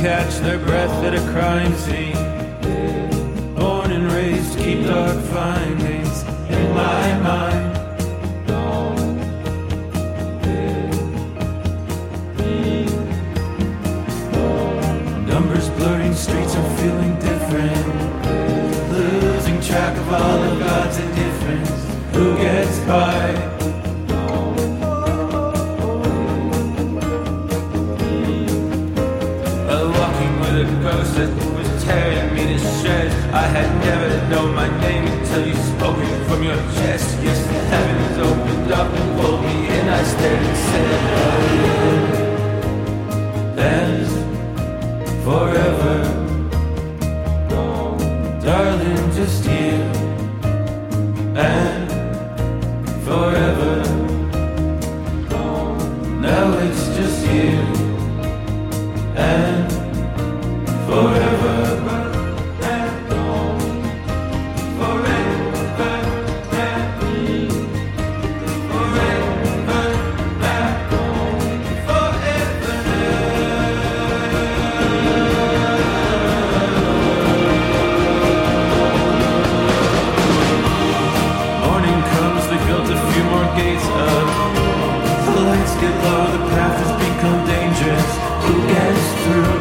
catch their breath at a crime scene. Born and raised, keep dark findings in my mind. Numbers blurring, streets are feeling different. Losing track of all of God's indifference. Who gets by? Walking with a ghost that was tearing me to shreds. I had never known my name until you spoke it from your chest. Yes, the heavens opened up and pulled me in. I stared and said, oh, and forever, darling, just you and forever. Now it's just you and forever. Gates up. The lights get low, the path has become dangerous. Who gets through?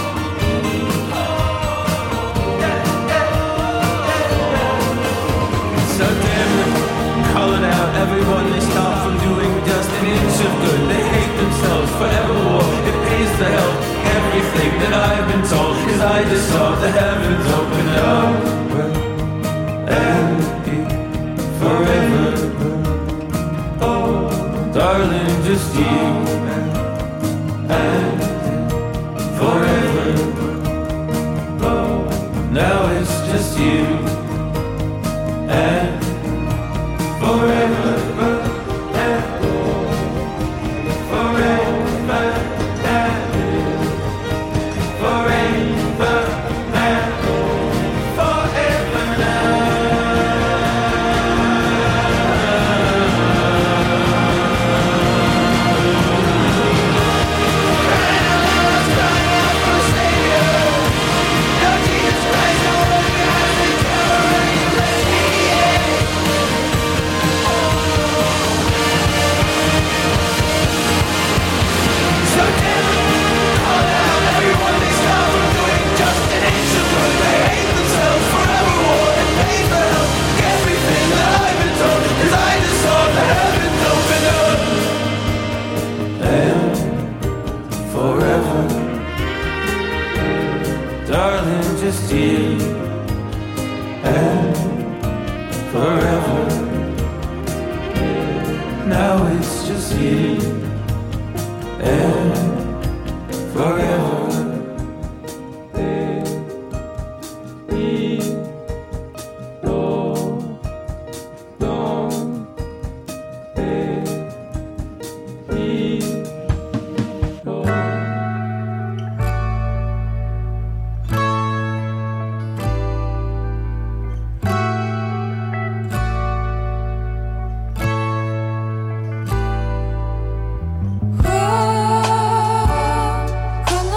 So damn it, call it out. Everyone they stop from doing just an inch of good. They hate themselves forever war. It pays to help everything that I've been told. Cause I just saw the heavens open up and be forever. Darling, just you and forever. Now it's just you and forever. Darling, just you and forever. Now it's just you and forever. Come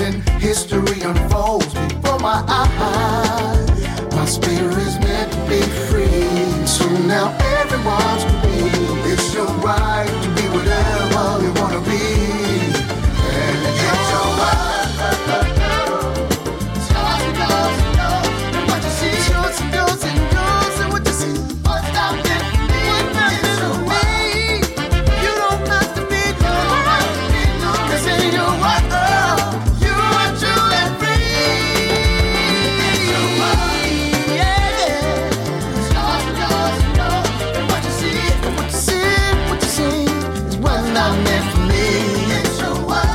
and history unfolds before my eyes. My spirit is meant to be free, so now everyone's free. It's your right to be whatever you wanna be, and it's your right. It's yours and yours and yours, and what you see, yours and yours and yours, and what you see. What's out there for me? What's out there for me? You don't have to be alone, 'cause in your right, you are truly free. It's your right, yeah. It's yours and yours and yours, and what you see, and what you see, what you see is what's not meant for me. It's your right.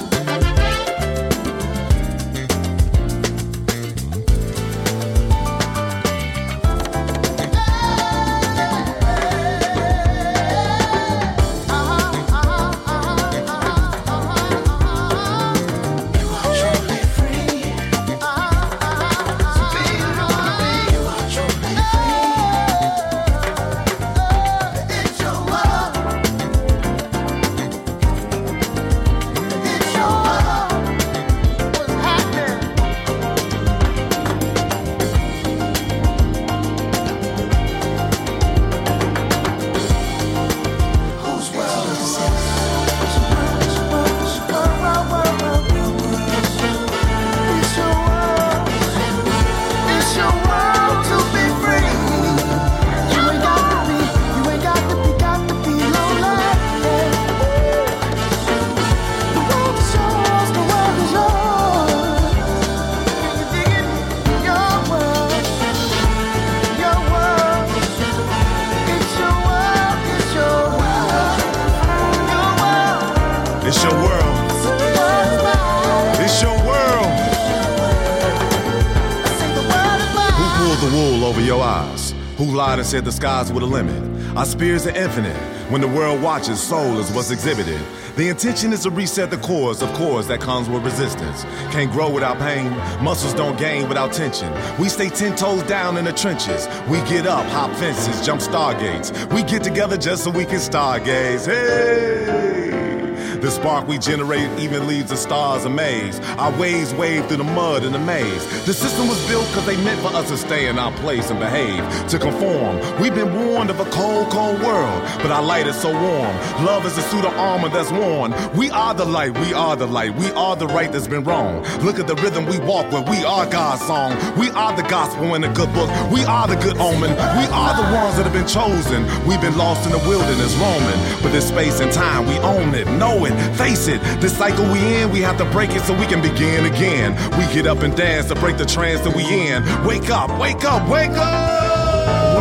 Who lied and said the skies were the limit? Our spirits are infinite. When the world watches, soul is what's exhibited. The intention is to reset the cores, of course, that comes with resistance. Can't grow without pain, muscles don't gain without tension. We stay 10 toes down in the trenches. We get up, hop fences, jump stargates. We get together just so we can stargaze. Hey! The spark we generate even leaves the stars amazed. Our waves wave through the mud and the maze. The system was built because they meant for us to stay in our place and behave, to conform. We've been warned of a cold, cold world, but our light is so warm. Love is a suit of armor that's worn. We are the light, we are the light, we are the right that's been wrong. Look at the rhythm we walk with, we are God's song. We are the gospel in the good book, we are the good omen. We are the ones that have been chosen. We've been lost in the wilderness roaming, but this space and time we own it, know it. Face it, this cycle we in, we have to break it so we can begin again. We get up and dance to break the trance that we in. Wake up, wake up, wake up! The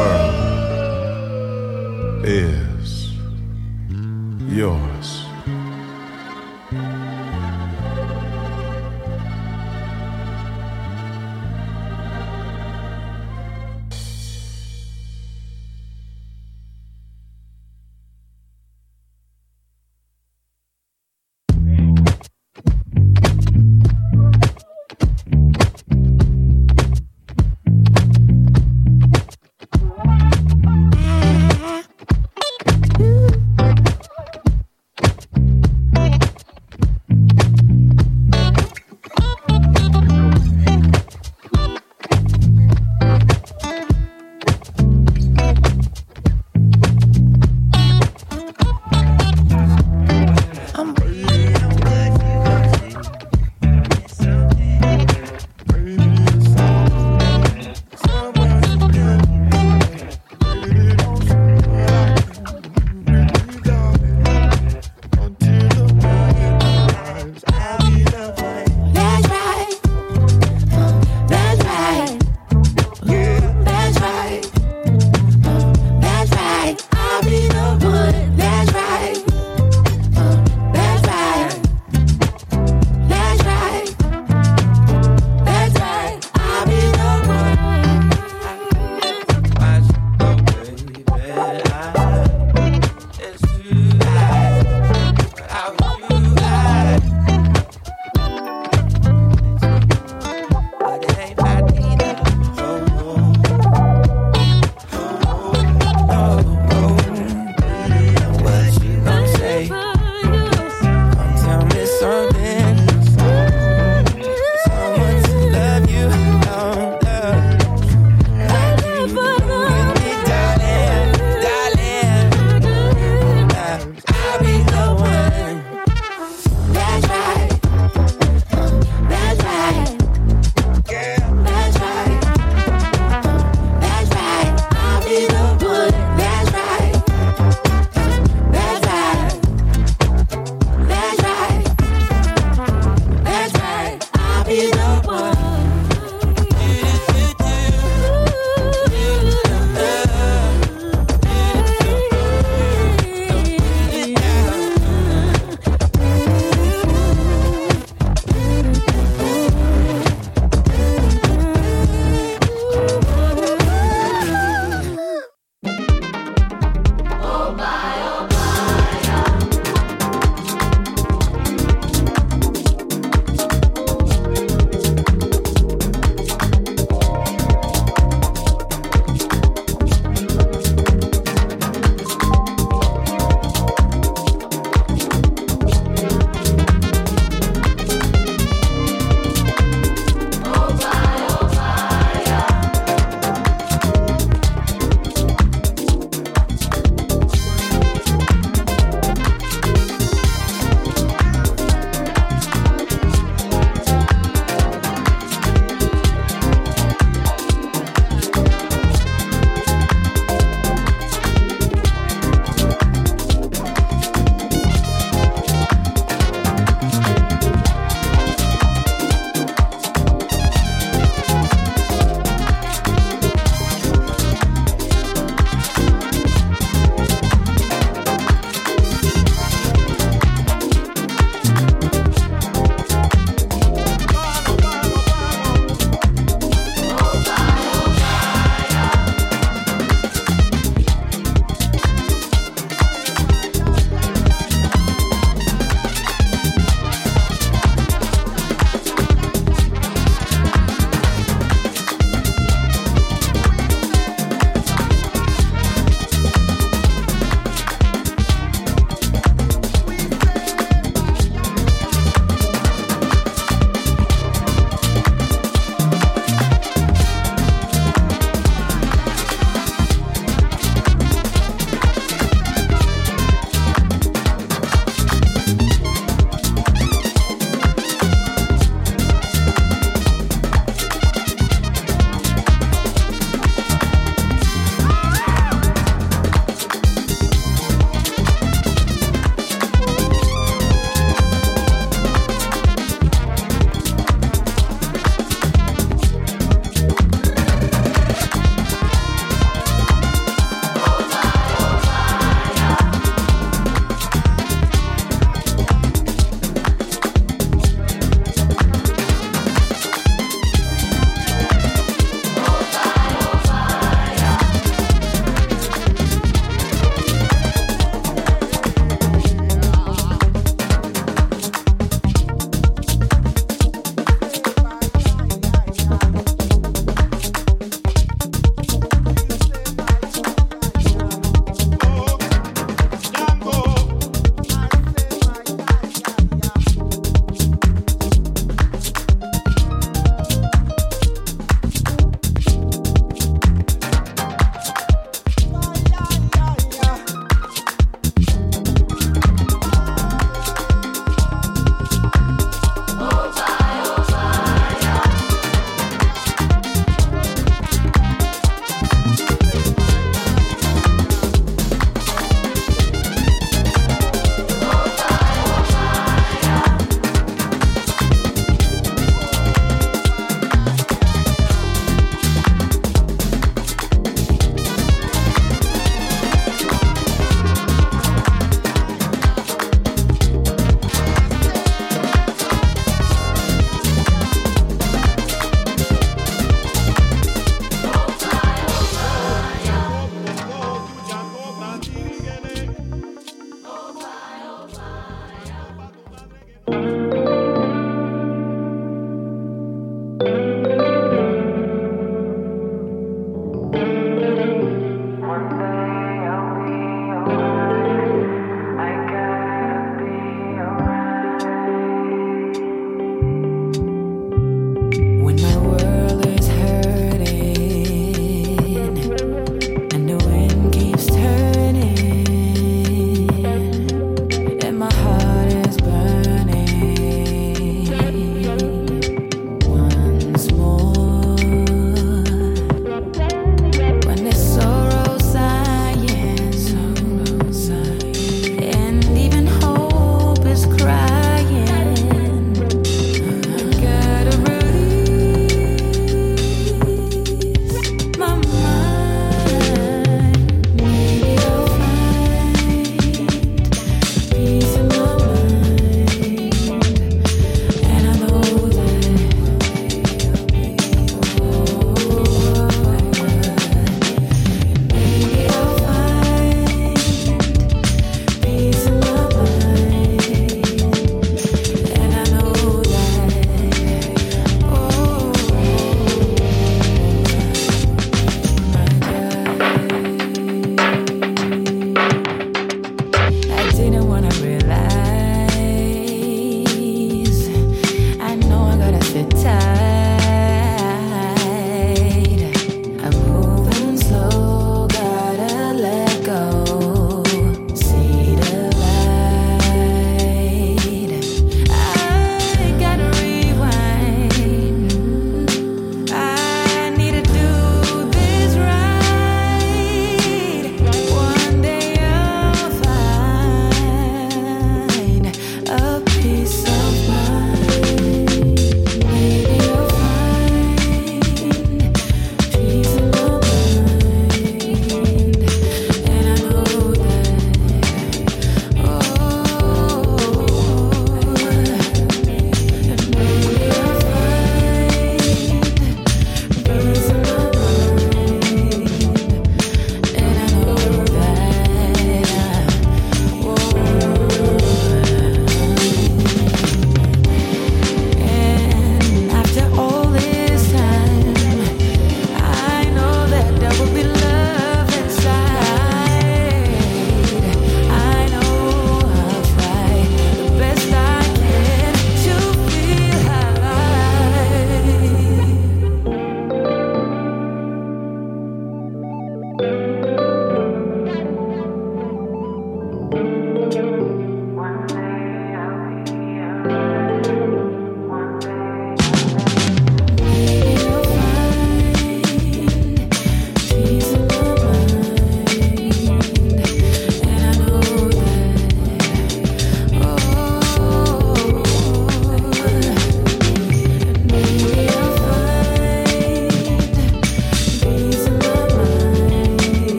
world is yours.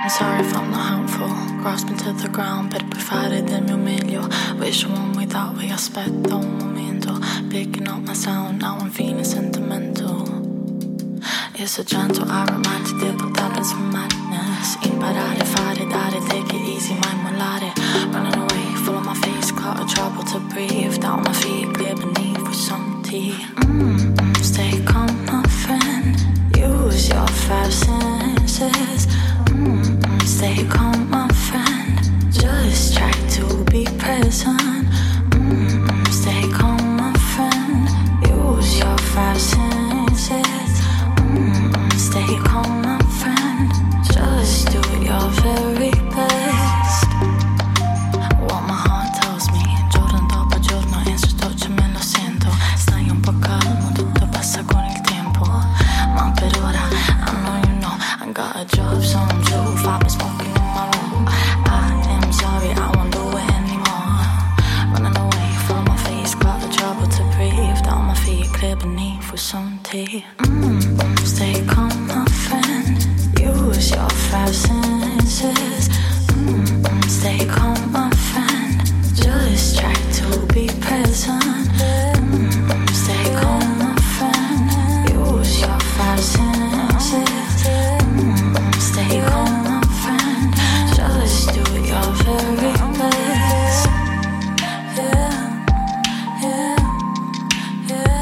sorry if I'm not helpful. Grasping to the ground per poi fare del mio meglio. Wish a one without me, aspetta un momento. Picking up my sound, now I'm feeling sentimental. It's a gentle aromatic dip of tapping some madness. Imparare, fare, dare, take it easy, mai mollare. Running away, full on my face, caught a trouble to breathe. Down my feet, clear beneath with some tea. Stay calm, my friend. Use your five senses. Stay calm, my friend. Just try to be present. Stay calm, my friend. Use your five senses. Stay calm, my friend. Just do your very best. What my heart tells me, giorno dopo giorno, in sottovoce me lo sento. Stai un po' calmo, tutto passa con il tempo. Ma per ora, I know you know, I got a job, so I'm too far, been smoking in my room. I am sorry, I won't do it anymore. Running away from my face, got the trouble to breathe. Down my feet, clear beneath with some tea. Stay calm, my friend. Use your five senses. Stay calm, my friend. Just try to be present. Stay calm, my friend. Use your five senses. Stay calm, my friend. Just do your very best. Yeah, yeah, yeah.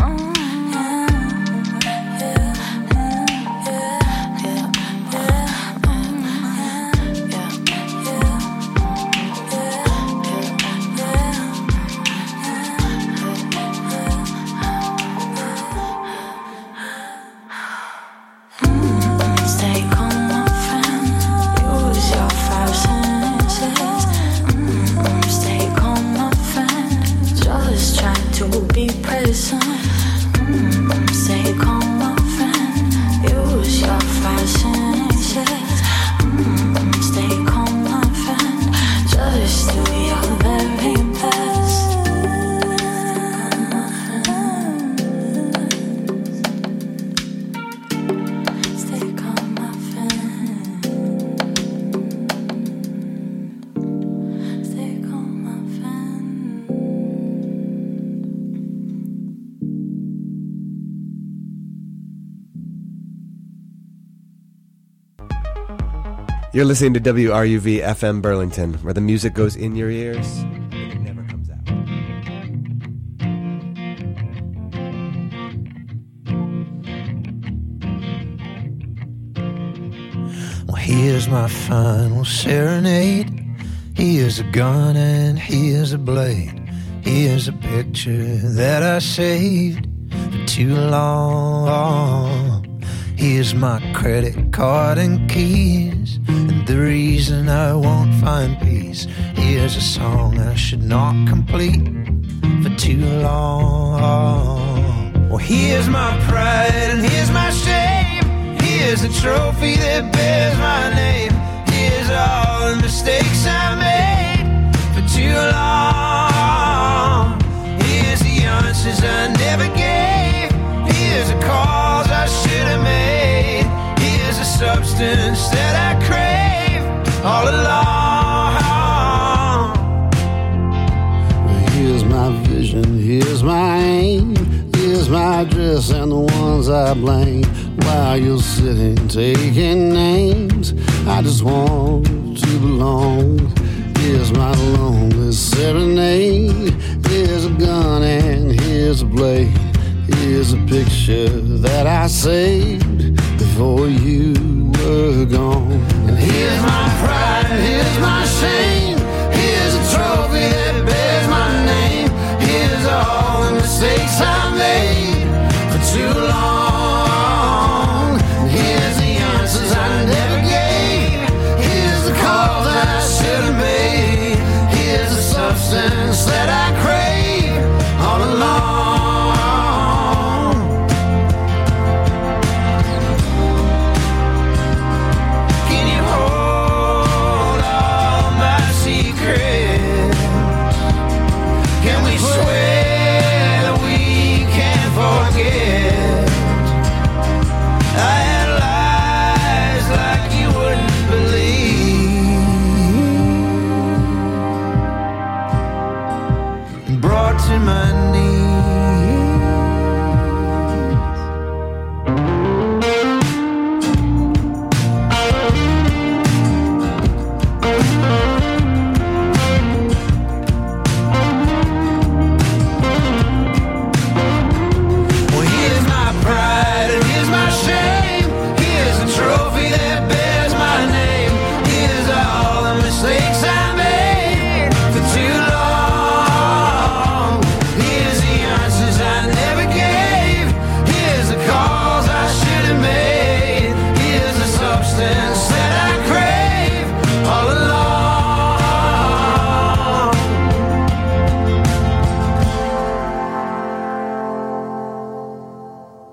Stay calm, my friend. Use your five senses. Stay calm, my friend. Just try to be present. Stay calm, my friend. Use your five senses. Stay calm, my friend. Just do your very best. Stay calm, my friend. Stay calm, my friend. You're listening to WRUV FM Burlington, where the music goes in your ears and it never comes out. Well, here's my final serenade. Here's a gun and here's a blade. Here's a picture that I saved for too long. Here's my credit card and keys, and the reason I won't find peace. Here's a song I should not complete for too long. Well, here's my pride and here's my shame. Here's a trophy that bears my name. Here's all the mistakes I made for too long. Here's the answers I never gave. Here's the calls I should have made. Here's the substance that I crave all along. Well, here's my vision, here's my aim. Here's my address and the ones I blame. While you're sitting taking names, I just want to belong. Here's my lonely serenade. Here's a gun and here's a blade. Here's a picture that I saved before you were gone. And here's my pride and here's my shame. Here's a trophy that bears my name. Here's all the mistakes I made